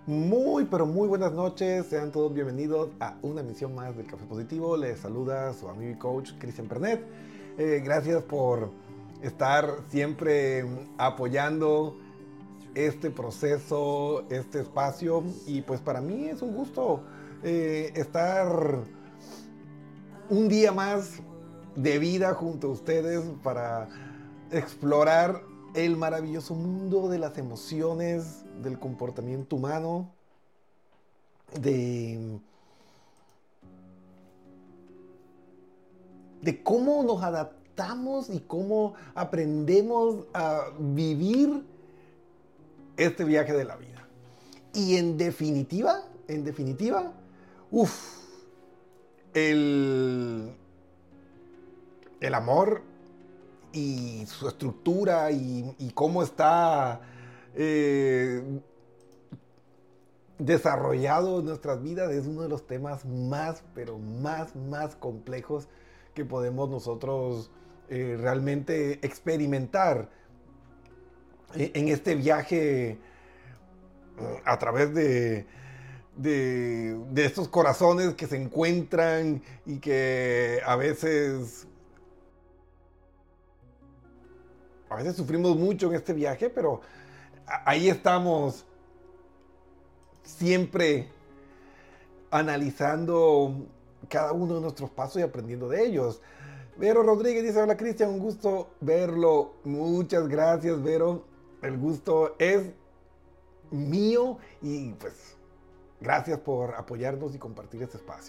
Muy, pero muy buenas noches. Sean todos bienvenidos a una emisión más del Café Positivo. Les saluda su amigo y coach Cristian Pernet. Gracias por estar siempre apoyando este proceso, este espacio. Y pues para mí es un gusto estar un día más de vida junto a ustedes para explorar el maravilloso mundo de las emociones, del comportamiento humano, de, de cómo nos adaptamos y cómo aprendemos a vivir este viaje de la vida. Y en definitiva, uff, el amor y su estructura y cómo está desarrollado en nuestras vidas es uno de los temas más, pero más complejos que podemos nosotros realmente experimentar en este viaje a través de estos corazones que se encuentran y que a veces sufrimos mucho en este viaje, pero ahí estamos siempre analizando cada uno de nuestros pasos y aprendiendo de ellos. Vero Rodríguez dice: hola Cristian, un gusto verlo. Muchas gracias, Vero. El gusto es mío y pues gracias por apoyarnos y compartir este espacio.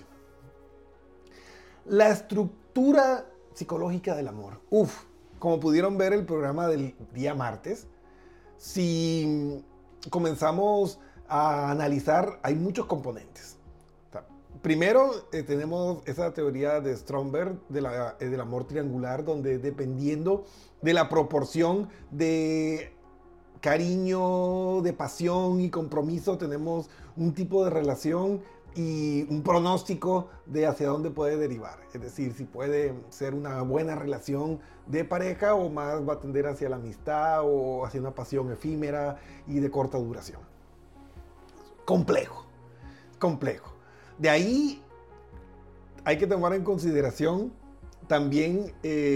La estructura psicológica del amor. Como pudieron ver el programa del día martes, si comenzamos a analizar, hay muchos componentes. O sea, primero tenemos esa teoría de Stromberg del amor triangular, donde dependiendo de la proporción de cariño, de pasión y compromiso, tenemos un tipo de relación y un pronóstico de hacia dónde puede derivar. Es decir, si puede ser una buena relación de pareja o más va a tender hacia la amistad o hacia una pasión efímera y de corta duración. Complejo. De ahí hay que tomar en consideración también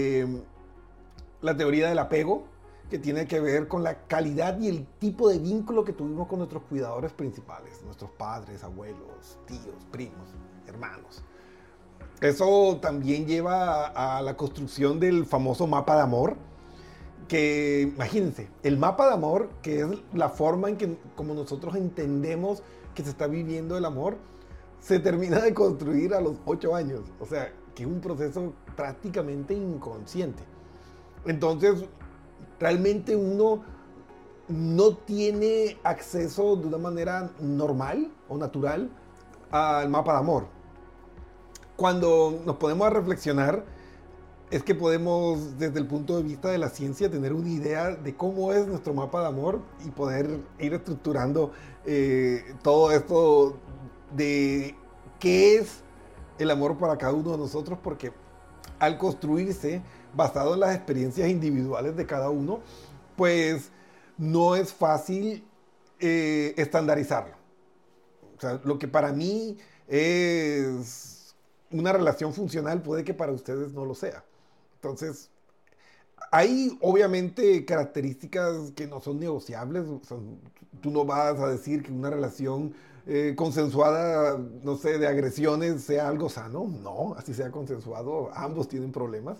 la teoría del apego, que tiene que ver con la calidad y el tipo de vínculo que tuvimos con nuestros cuidadores principales, nuestros padres, abuelos, tíos, primos, hermanos. Eso también lleva a la construcción del famoso mapa de amor, que imagínense, el mapa de amor, que es la forma en que como nosotros entendemos que se está viviendo el amor, se termina de construir a los 8 años. O sea, que es un proceso prácticamente inconsciente. Entonces, realmente uno no tiene acceso de una manera normal o natural al mapa de amor. Cuando nos ponemos a reflexionar, es que podemos, desde el punto de vista de la ciencia, tener una idea de cómo es nuestro mapa de amor y poder ir estructurando todo esto de qué es el amor para cada uno de nosotros, porque al construirse basado en las experiencias individuales de cada uno, pues no es fácil estandarizarlo. O sea, lo que para mí es una relación funcional puede que para ustedes no lo sea. Entonces, hay obviamente características que no son negociables. O sea, tú no vas a decir que una relación consensuada, no sé, de agresiones sea algo sano. No, así sea consensuado, ambos tienen problemas.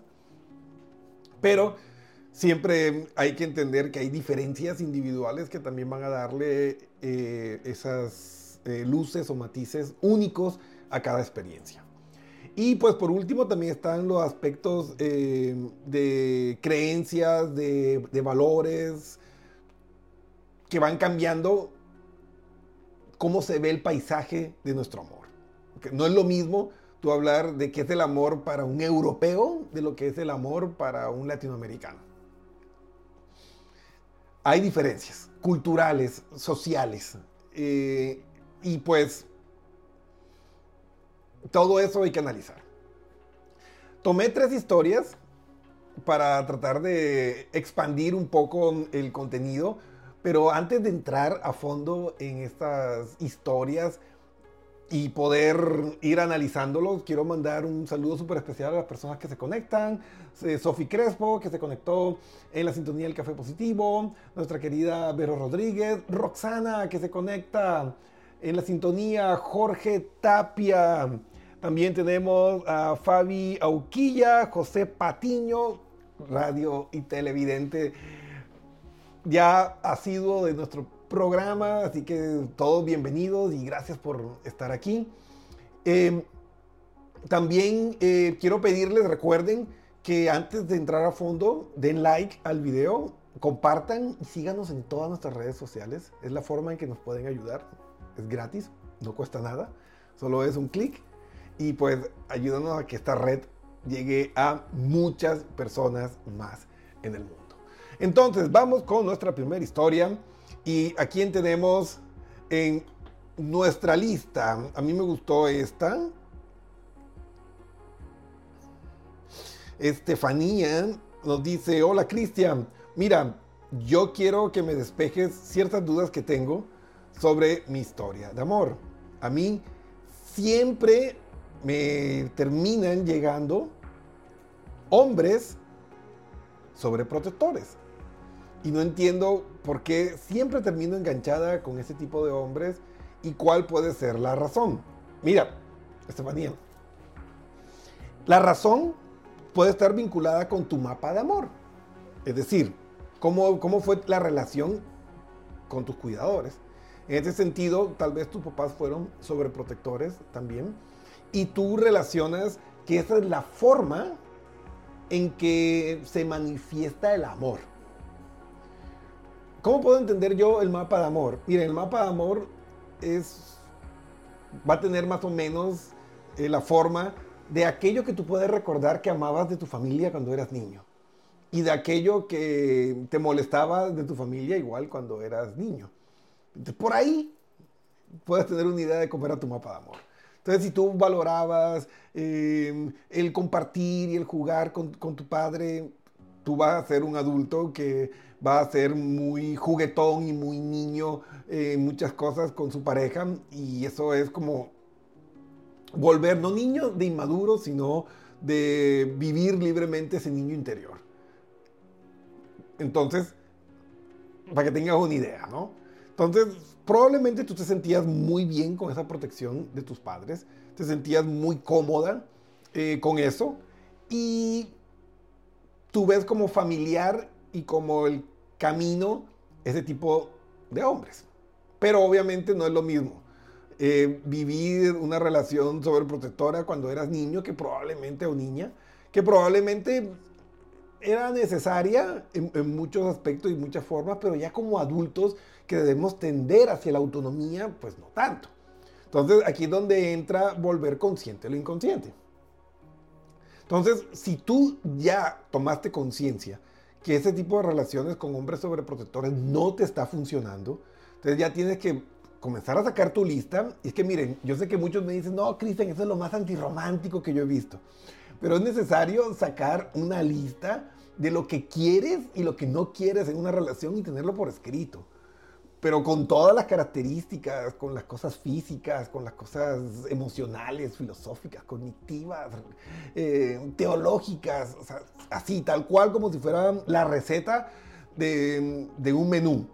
Pero siempre hay que entender que hay diferencias individuales que también van a darle esas luces o matices únicos a cada experiencia. Y pues por último también están los aspectos de creencias, de valores, que van cambiando cómo se ve el paisaje de nuestro amor. Porque no es lo mismo tú hablar de qué es el amor para un europeo de lo que es el amor para un latinoamericano. Hay diferencias culturales, sociales, y pues todo eso hay que analizar. Tomé 3 historias para tratar de expandir un poco el contenido, Pero antes de entrar a fondo en estas historias y poder ir analizándolos, quiero mandar un saludo súper especial a las personas que se conectan. Sofi Crespo, que se conectó en la sintonía del Café Positivo. Nuestra querida Vero Rodríguez. Roxana, que se conecta en la sintonía. Jorge Tapia. También tenemos a Fabi Auquilla, José Patiño, radio y televidente. Ya ha sido de nuestro programa, así que todos bienvenidos y gracias por estar aquí. También quiero pedirles, recuerden que antes de entrar a fondo, den like al video, compartan y síganos en todas nuestras redes sociales. Es la forma en que nos pueden ayudar. Es gratis, no cuesta nada, solo es un clic y pues ayúdanos a que esta red llegue a muchas personas más en el mundo. Entonces, vamos con nuestra primera historia. Y a quién tenemos en nuestra lista. A mí me gustó esta. Estefanía nos dice: hola Cristian, mira, yo quiero que me despejes ciertas dudas que tengo sobre mi historia de amor. A mí siempre me terminan llegando hombres sobreprotectores. Y no entiendo por qué siempre termino enganchada con ese tipo de hombres y cuál puede ser la razón. Mira, Estefanía, la razón puede estar vinculada con tu mapa de amor. Es decir, cómo fue la relación con tus cuidadores. En ese sentido, tal vez tus papás fueron sobreprotectores también. Y tú relacionas que esa es la forma en que se manifiesta el amor. ¿Cómo puedo entender yo el mapa de amor? Miren, el mapa de amor va a tener más o menos la forma de aquello que tú puedes recordar que amabas de tu familia cuando eras niño. Y de aquello que te molestaba de tu familia igual cuando eras niño. Entonces, por ahí puedes tener una idea de cómo era tu mapa de amor. Entonces, si tú valorabas el compartir y el jugar con tu padre, tú vas a ser un adulto que va a ser muy juguetón y muy niño en muchas cosas con su pareja. Y eso es como volver, no niño de inmaduro, sino de vivir libremente ese niño interior. Entonces, para que tengas una idea, ¿no? Entonces, probablemente tú te sentías muy bien con esa protección de tus padres, te sentías muy cómoda con eso, y tú ves como familiar y como el camino ese tipo de hombres. Pero obviamente no es lo mismo vivir una relación sobreprotectora cuando eras niño que probablemente, o niña, que probablemente era necesaria en muchos aspectos y muchas formas, pero ya como adultos que debemos tender hacia la autonomía, pues no tanto. Entonces aquí es donde entra volver consciente lo inconsciente. Entonces, si tú ya tomaste conciencia que ese tipo de relaciones con hombres sobreprotectores no te está funcionando, entonces ya tienes que comenzar a sacar tu lista. Y es que miren, yo sé que muchos me dicen: no, Cristian, eso es lo más antirromántico que yo he visto. Pero es necesario sacar una lista de lo que quieres y lo que no quieres en una relación y tenerlo por escrito. Pero con todas las características, con las cosas físicas, con las cosas emocionales, filosóficas, cognitivas, teológicas, o sea, así, tal cual como si fuera la receta de un menú.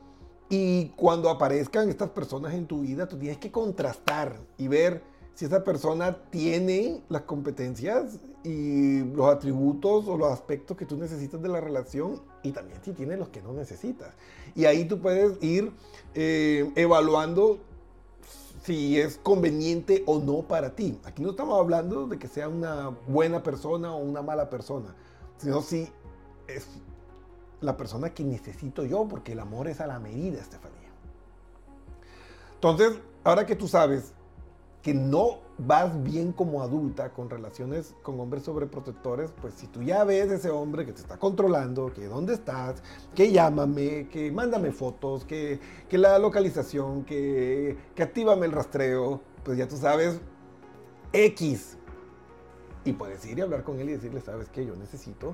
Y cuando aparezcan estas personas en tu vida, tú tienes que contrastar y ver si esa persona tiene las competencias y los atributos o los aspectos que tú necesitas de la relación, y también si tiene los que no necesitas. Y ahí tú puedes ir evaluando si es conveniente o no para ti. Aquí no estamos hablando de que sea una buena persona o una mala persona, sino si es la persona que necesito yo, porque el amor es a la medida, Estefanía. Entonces, ahora que tú sabes que no vas bien como adulta con relaciones con hombres sobreprotectores, pues si tú ya ves ese hombre que te está controlando, que dónde estás, que llámame, que mándame fotos, que la localización, que actívame el rastreo, pues ya tú sabes X. Y puedes ir y hablar con él y decirle: ¿sabes qué? Yo necesito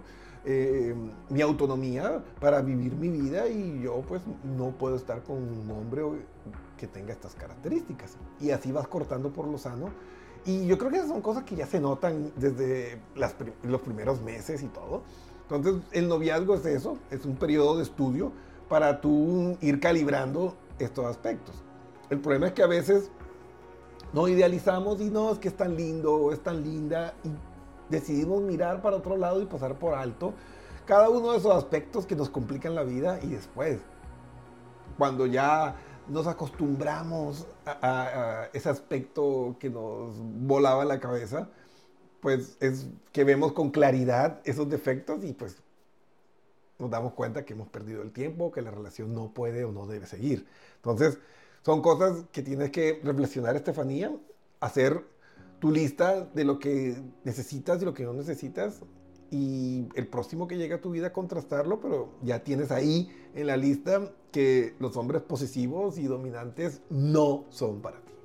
mi autonomía para vivir mi vida y yo pues no puedo estar con un hombre que tenga estas características. Y así vas cortando por lo sano. Y yo creo que esas son cosas que ya se notan desde los primeros meses y todo. Entonces el noviazgo es eso, es un periodo de estudio para tú ir calibrando estos aspectos. El problema es que a veces no idealizamos y no, es que es tan lindo o es tan linda y decidimos mirar para otro lado y pasar por alto cada uno de esos aspectos que nos complican la vida y después, cuando ya nos acostumbramos a ese aspecto que nos volaba la cabeza, pues es que vemos con claridad esos defectos y pues nos damos cuenta que hemos perdido el tiempo, que la relación no puede o no debe seguir. Entonces, son cosas que tienes que reflexionar, Estefanía, hacer tu lista de lo que necesitas y lo que no necesitas y el próximo que llegue a tu vida contrastarlo, pero ya tienes ahí en la lista que los hombres posesivos y dominantes no son para ti.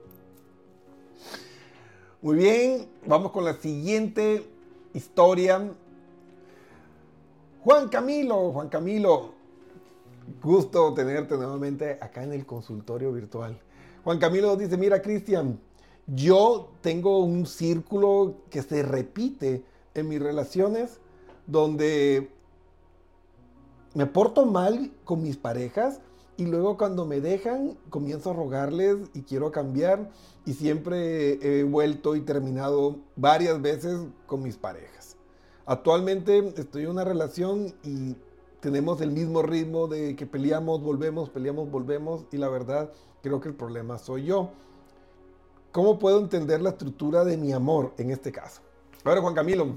Muy bien, vamos con la siguiente historia. Juan Camilo, gusto tenerte nuevamente acá en el consultorio virtual. Juan Camilo dice, mira Cristian, yo tengo un círculo que se repite en mis relaciones donde me porto mal con mis parejas y luego cuando me dejan comienzo a rogarles y quiero cambiar y siempre he vuelto y terminado varias veces con mis parejas. Actualmente estoy en una relación y tenemos el mismo ritmo de que peleamos, volvemos y la verdad creo que el problema soy yo. ¿Cómo puedo entender la estructura de mi amor en este caso? A ver, Juan Camilo.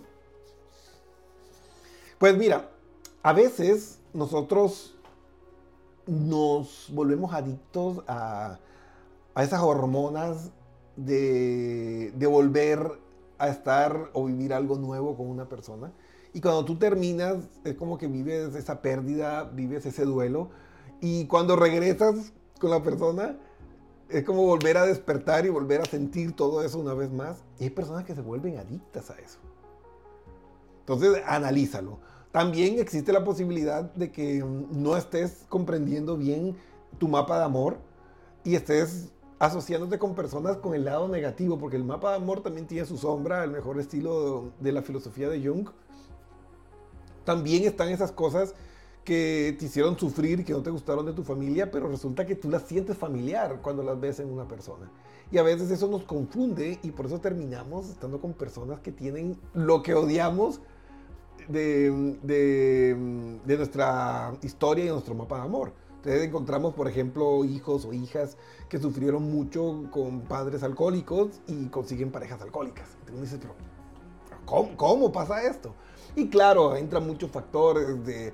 Pues mira, a veces nosotros nos volvemos adictos a esas hormonas de volver a estar o vivir algo nuevo con una persona. Y cuando tú terminas, es como que vives esa pérdida, vives ese duelo. Y cuando regresas con la persona, es como volver a despertar y volver a sentir todo eso una vez más. Y hay personas que se vuelven adictas a eso. Entonces, analízalo. También existe la posibilidad de que no estés comprendiendo bien tu mapa de amor y estés asociándote con personas con el lado negativo, porque el mapa de amor también tiene su sombra, el mejor estilo de la filosofía de Jung. También están esas cosas que te hicieron sufrir, que no te gustaron de tu familia, pero resulta que tú las sientes familiar cuando las ves en una persona. Y a veces eso nos confunde y por eso terminamos estando con personas que tienen lo que odiamos de nuestra historia y de nuestro mapa de amor. Entonces encontramos, por ejemplo, hijos o hijas que sufrieron mucho con padres alcohólicos y consiguen parejas alcohólicas. Entonces dices, pero ¿cómo pasa esto? Y claro, entran muchos factores de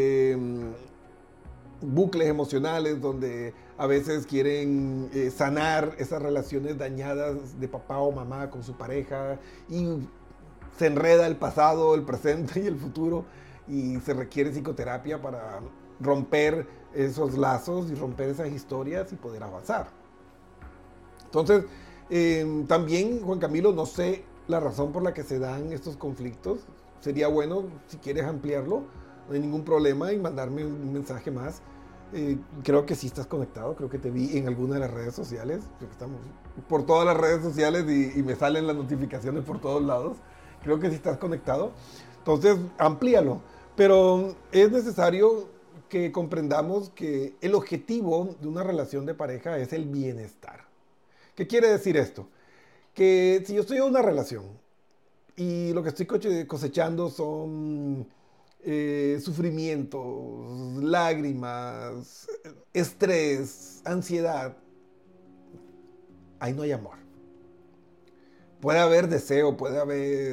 bucles emocionales donde a veces quieren sanar esas relaciones dañadas de papá o mamá con su pareja y se enreda el pasado, el presente y el futuro y se requiere psicoterapia para romper esos lazos y romper esas historias y poder avanzar. Entonces, también, Juan Camilo, no sé la razón por la que se dan estos conflictos. Sería bueno, si quieres ampliarlo, no hay ningún problema en mandarme un mensaje más. Creo que sí estás conectado, creo que te vi en alguna de las redes sociales. Creo que estamos por todas las redes sociales y me salen las notificaciones por todos lados. Creo que sí estás conectado. Entonces, amplíalo. Pero es necesario que comprendamos que el objetivo de una relación de pareja es el bienestar. ¿Qué quiere decir esto? Que si yo estoy en una relación y lo que estoy cosechando son sufrimientos, lágrimas, estrés, ansiedad, ahí no hay amor. Puede haber deseo, puede haber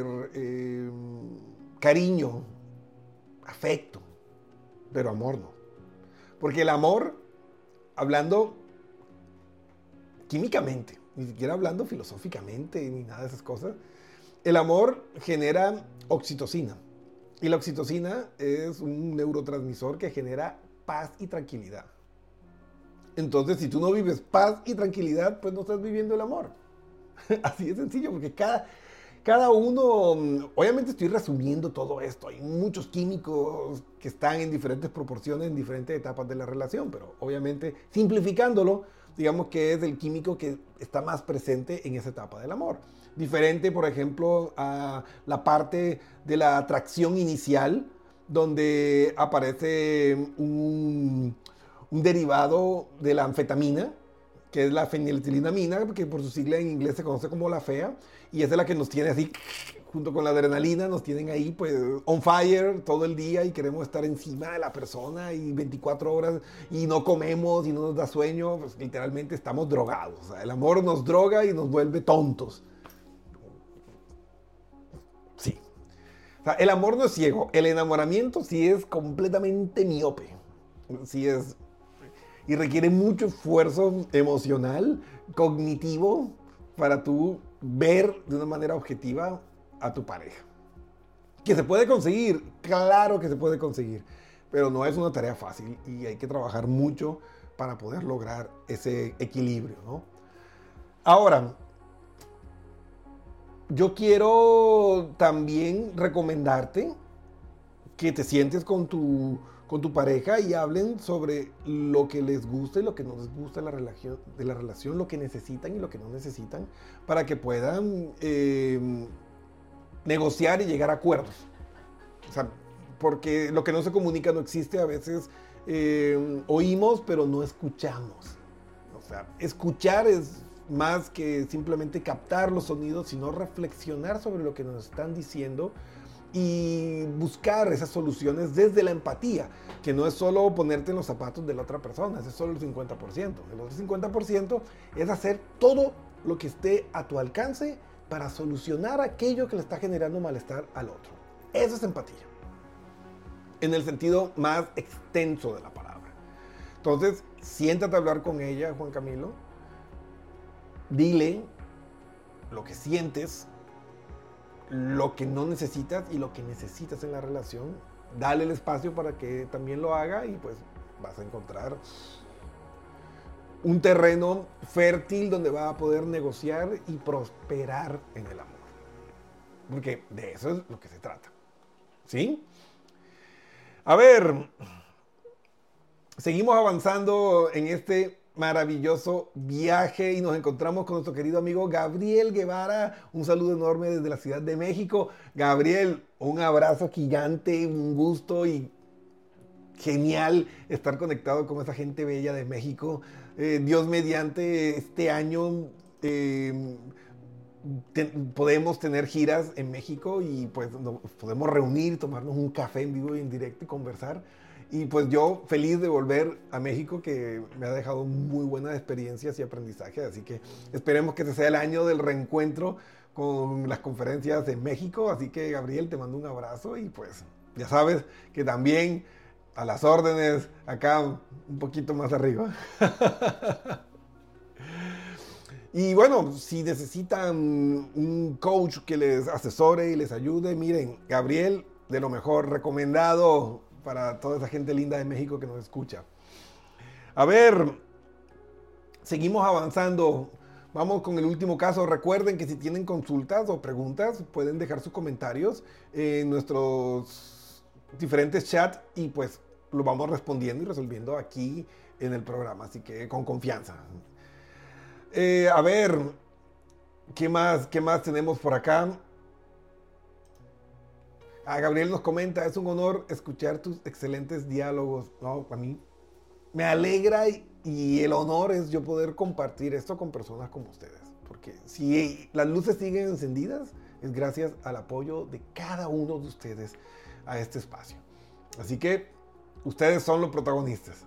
cariño, afecto, pero amor no. Porque el amor, hablando químicamente, ni siquiera hablando filosóficamente ni nada de esas cosas, el amor genera oxitocina. Y la oxitocina es un neurotransmisor que genera paz y tranquilidad. Entonces, si tú no vives paz y tranquilidad, pues no estás viviendo el amor. Así de sencillo, porque cada Cada uno, obviamente estoy resumiendo todo esto, hay muchos químicos que están en diferentes proporciones, en diferentes etapas de la relación, pero obviamente simplificándolo, digamos que es el químico que está más presente en esa etapa del amor. Diferente, por ejemplo, a la parte de la atracción inicial, donde aparece un derivado de la anfetamina, que es la feniletilamina, que por su sigla en inglés se conoce como la fea, y esa es la que nos tiene así, junto con la adrenalina, nos tienen ahí pues on fire todo el día y queremos estar encima de la persona y 24 horas y no comemos y no nos da sueño, pues literalmente estamos drogados. O sea, el amor nos droga y nos vuelve tontos. Sí. O sea, el amor no es ciego, el enamoramiento sí es completamente miope. Sí es... Y requiere mucho esfuerzo emocional, cognitivo, para tú ver de una manera objetiva a tu pareja. ¿Que se puede conseguir? Claro que se puede conseguir, pero no es una tarea fácil y hay que trabajar mucho para poder lograr ese equilibrio, ¿no? Ahora, yo quiero también recomendarte que te sientes con tu pareja y hablen sobre lo que les gusta y lo que no les gusta de la relación, lo que necesitan y lo que no necesitan, para que puedan negociar y llegar a acuerdos. O sea, porque lo que no se comunica no existe. A veces oímos, pero no escuchamos. O sea, escuchar es más que simplemente captar los sonidos, sino reflexionar sobre lo que nos están diciendo y buscar esas soluciones desde la empatía, que no es solo ponerte en los zapatos de la otra persona, ese es solo el 50%. El otro 50% es hacer todo lo que esté a tu alcance para solucionar aquello que le está generando malestar al otro. Eso es empatía, en el sentido más extenso de la palabra. Entonces, siéntate a hablar con ella, Juan Camilo. Dile lo que sientes, lo que no necesitas y lo que necesitas en la relación. Dale el espacio para que también lo haga y pues vas a encontrar un terreno fértil donde va a poder negociar y prosperar en el amor. Porque de eso es lo que se trata. ¿Sí? A ver, seguimos avanzando en este maravilloso viaje y nos encontramos con nuestro querido amigo Gabriel Guevara. Un saludo enorme desde la Ciudad de México. Gabriel, un abrazo gigante, un gusto y genial estar conectado con esa gente bella de México. Dios mediante, este año podemos tener giras en México y pues nos podemos reunir, tomarnos un café en vivo y en directo y conversar. Y pues yo feliz de volver a México, que me ha dejado muy buenas experiencias y aprendizaje. Así que esperemos que este sea el año del reencuentro con las conferencias en México. Así que Gabriel, te mando un abrazo y pues ya sabes que también a las órdenes acá un poquito más arriba. Y bueno, si necesitan un coach que les asesore y les ayude, miren, Gabriel, de lo mejor, recomendado para toda esa gente linda de México que nos escucha. A ver, seguimos avanzando. Vamos con el último caso. Recuerden que si tienen consultas o preguntas, pueden dejar sus comentarios en nuestros diferentes chats y pues lo vamos respondiendo y resolviendo aquí en el programa. Así que con confianza. A ver, ¿qué más tenemos por acá? Gabriel nos comenta, es un honor escuchar tus excelentes diálogos. No, a mí me alegra y el honor es yo poder compartir esto con personas como ustedes. Porque si las luces siguen encendidas, es gracias al apoyo de cada uno de ustedes a este espacio. Así que ustedes son los protagonistas.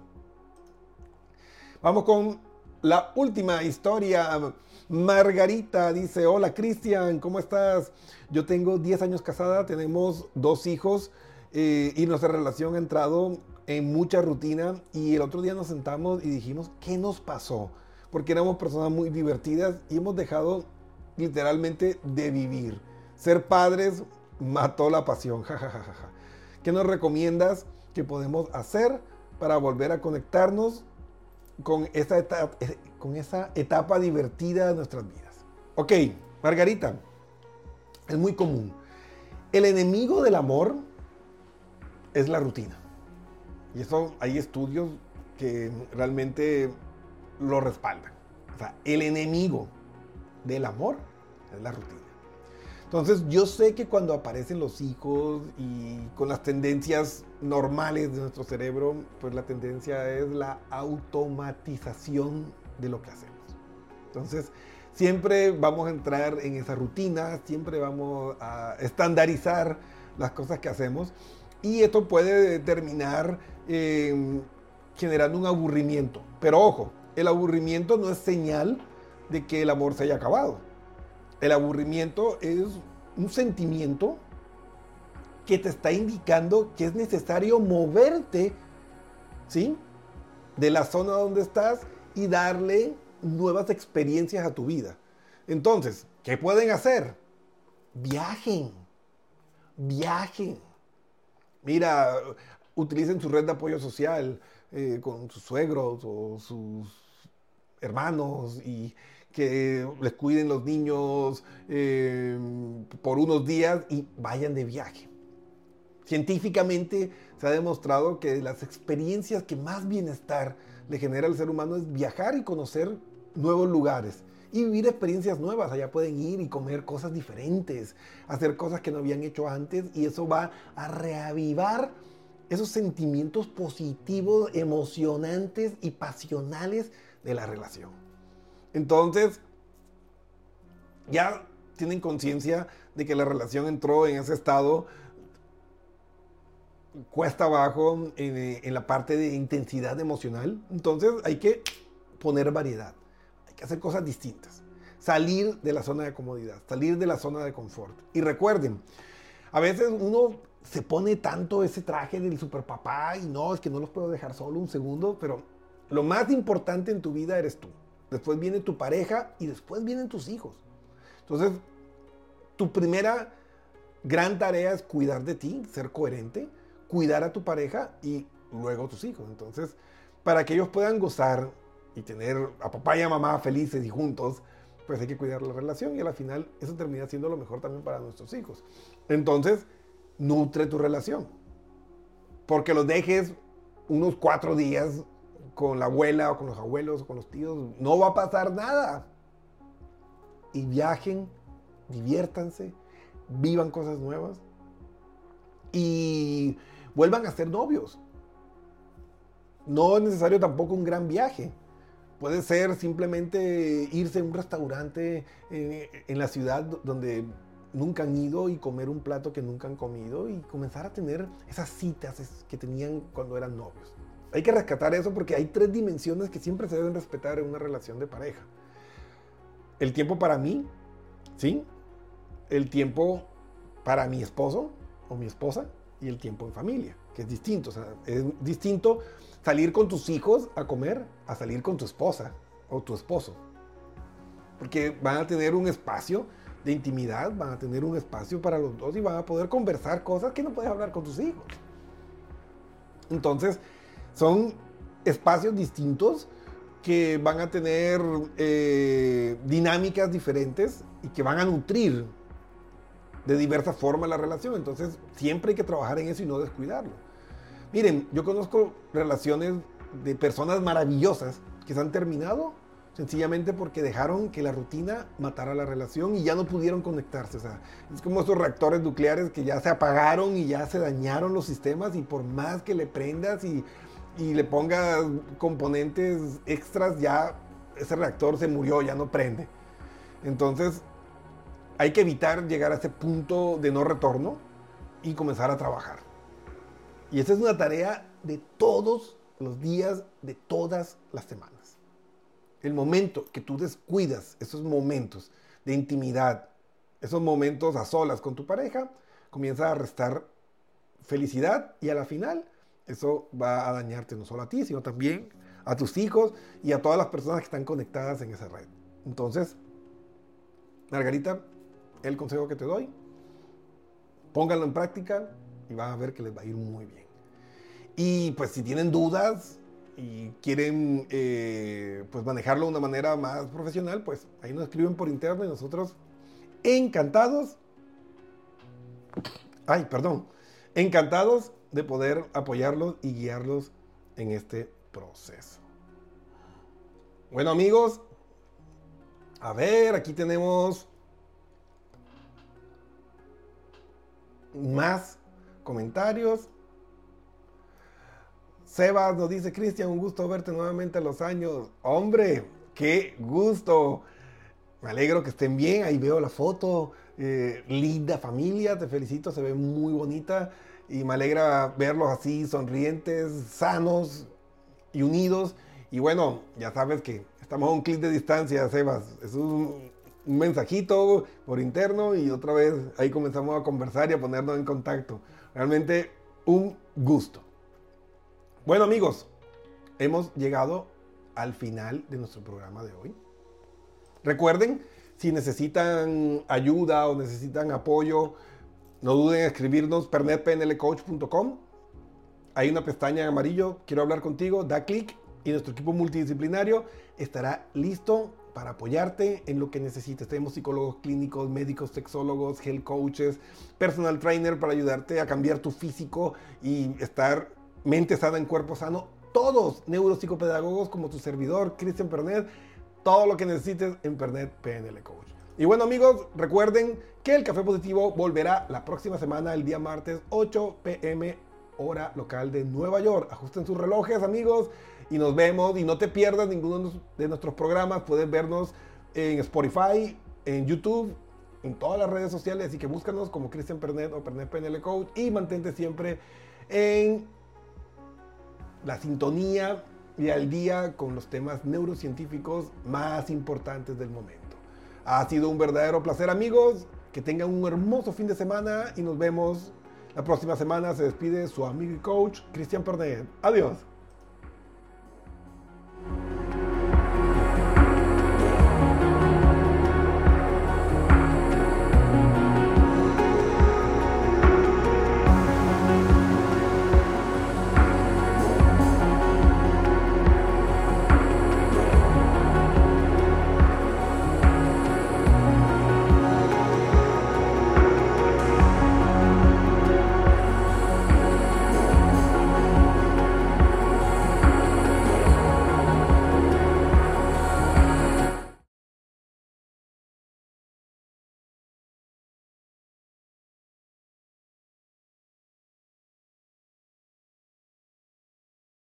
Vamos con la última historia. Margarita dice, hola Cristian, ¿cómo estás? Yo tengo 10 años casada, tenemos 2 hijos y nuestra relación ha entrado en mucha rutina y el otro día nos sentamos y dijimos, ¿qué nos pasó? Porque éramos personas muy divertidas y hemos dejado literalmente de vivir. Ser padres mató la pasión, jajajaja. ¿Qué nos recomiendas que podemos hacer para volver a conectarnos con esa etapa divertida de nuestras vidas? Ok, Margarita, Es muy común. El enemigo del amor es la rutina. Y eso hay estudios que realmente lo respaldan. O sea, el enemigo del amor es la rutina. Entonces yo sé que cuando aparecen los hijos y con las tendencias normales de nuestro cerebro, pues la tendencia es la automatización de lo que hacemos. Entonces siempre vamos a entrar en esa rutina, siempre vamos a estandarizar las cosas que hacemos y esto puede terminar generando un aburrimiento. Pero ojo, el aburrimiento no es señal de que el amor se haya acabado. El aburrimiento es un sentimiento que te está indicando que es necesario moverte, ¿sí?, de la zona donde estás y darle nuevas experiencias a tu vida. Entonces, ¿qué pueden hacer? Viajen. Mira, utilicen su red de apoyo social con sus suegros o sus hermanos y que les cuiden los niños por unos días y vayan de viaje. Científicamente se ha demostrado que las experiencias que más bienestar le genera al ser humano es viajar y conocer nuevos lugares y vivir experiencias nuevas. Allá pueden ir y comer cosas diferentes, hacer cosas que no habían hecho antes y eso va a reavivar esos sentimientos positivos, emocionantes y pasionales de la relación. Entonces, ya tienen conciencia de que la relación entró en ese estado cuesta abajo en la parte de intensidad emocional. Entonces hay que poner variedad, hay que hacer cosas distintas, salir de la zona de comodidad, salir de la zona de confort. Y recuerden, a veces uno se pone tanto ese traje del superpapá y no, es que no los puedo dejar solo un segundo, pero lo más importante en tu vida eres tú. Después viene tu pareja y después vienen tus hijos. Entonces, tu primera gran tarea es cuidar de ti, ser coherente, cuidar a tu pareja y luego tus hijos. Entonces, para que ellos puedan gozar y tener a papá y a mamá felices y juntos, pues hay que cuidar la relación y al final eso termina siendo lo mejor también para nuestros hijos. Entonces, nutre tu relación. Porque los dejes unos 4 días con la abuela o con los abuelos o con los tíos, no va a pasar nada. Y viajen, diviértanse, vivan cosas nuevas y vuelvan a ser novios. No es necesario tampoco un gran viaje. Puede ser simplemente irse a un restaurante en la ciudad donde nunca han ido y comer un plato que nunca han comido y comenzar a tener esas citas que tenían cuando eran novios. Hay que rescatar eso porque hay 3 dimensiones que siempre se deben respetar en una relación de pareja. El tiempo para mí, ¿sí? El tiempo para mi esposo o mi esposa y el tiempo en familia, que es distinto. O sea, es distinto salir con tus hijos a comer a salir con tu esposa o tu esposo. Porque van a tener un espacio de intimidad, van a tener un espacio para los dos y van a poder conversar cosas que no puedes hablar con tus hijos. Entonces, son espacios distintos que van a tener dinámicas diferentes y que van a nutrir de diversas formas la relación. Entonces, siempre hay que trabajar en eso y no descuidarlo. Miren, yo conozco relaciones de personas maravillosas que se han terminado sencillamente porque dejaron que la rutina matara la relación y ya no pudieron conectarse. O sea, es como esos reactores nucleares que ya se apagaron y ya se dañaron los sistemas y por más que le prendas y le pongas componentes extras, ya ese reactor se murió, ya no prende. Entonces, hay que evitar llegar a ese punto de no retorno y comenzar a trabajar. Y esa es una tarea de todos los días, de todas las semanas. El momento que tú descuidas esos momentos de intimidad, esos momentos a solas con tu pareja, comienza a restar felicidad y a la final eso va a dañarte no solo a ti, sino también a tus hijos y a todas las personas que están conectadas en esa red. Entonces, Margarita, el consejo que te doy, pónganlo en práctica y van a ver que les va a ir muy bien. Y pues si tienen dudas y quieren pues manejarlo de una manera más profesional, pues ahí nos escriben por interno y nosotros encantados Ay, perdón. Encantados de poder apoyarlos y guiarlos en este proceso. Bueno, amigos, a ver, aquí tenemos más comentarios. Sebas nos dice: Cristian, un gusto verte nuevamente a los años. Hombre, qué gusto. Me alegro que estén bien. Ahí veo la foto. Linda familia, te felicito, se ve muy bonita. Y me alegra verlos así, sonrientes, sanos y unidos. Y bueno, ya sabes que estamos a un clic de distancia, Sebas. Es un mensajito por interno y otra vez ahí comenzamos a conversar y a ponernos en contacto. Realmente un gusto. Bueno, amigos, hemos llegado al final de nuestro programa de hoy. Recuerden, si necesitan ayuda o necesitan apoyo, no duden en escribirnos pernetpnlcoach.com. Hay una pestaña en amarillo, quiero hablar contigo, da clic y nuestro equipo multidisciplinario estará listo para apoyarte en lo que necesites. Tenemos psicólogos clínicos, médicos, sexólogos, health coaches, personal trainer para ayudarte a cambiar tu físico y estar mente sana en cuerpo sano. Todos neuropsicopedagogos como tu servidor, Cristian Pernet. Todo lo que necesites en Pernet PNL Coach. Y bueno, amigos, recuerden que el Café Positivo volverá la próxima semana, el día martes, 8 p.m. hora local de Nueva York. Ajusten sus relojes, amigos, y nos vemos. Y no te pierdas ninguno de nuestros programas. Puedes vernos en Spotify, en YouTube, en todas las redes sociales. Así que búscanos como Cristian Pernet o Pernet PNL Coach y mantente siempre en la sintonía y al día con los temas neurocientíficos más importantes del momento. Ha sido un verdadero placer, amigos. Que tengan un hermoso fin de semana y nos vemos la próxima semana. Se despide su amigo y coach, Cristian Pernet. Adiós.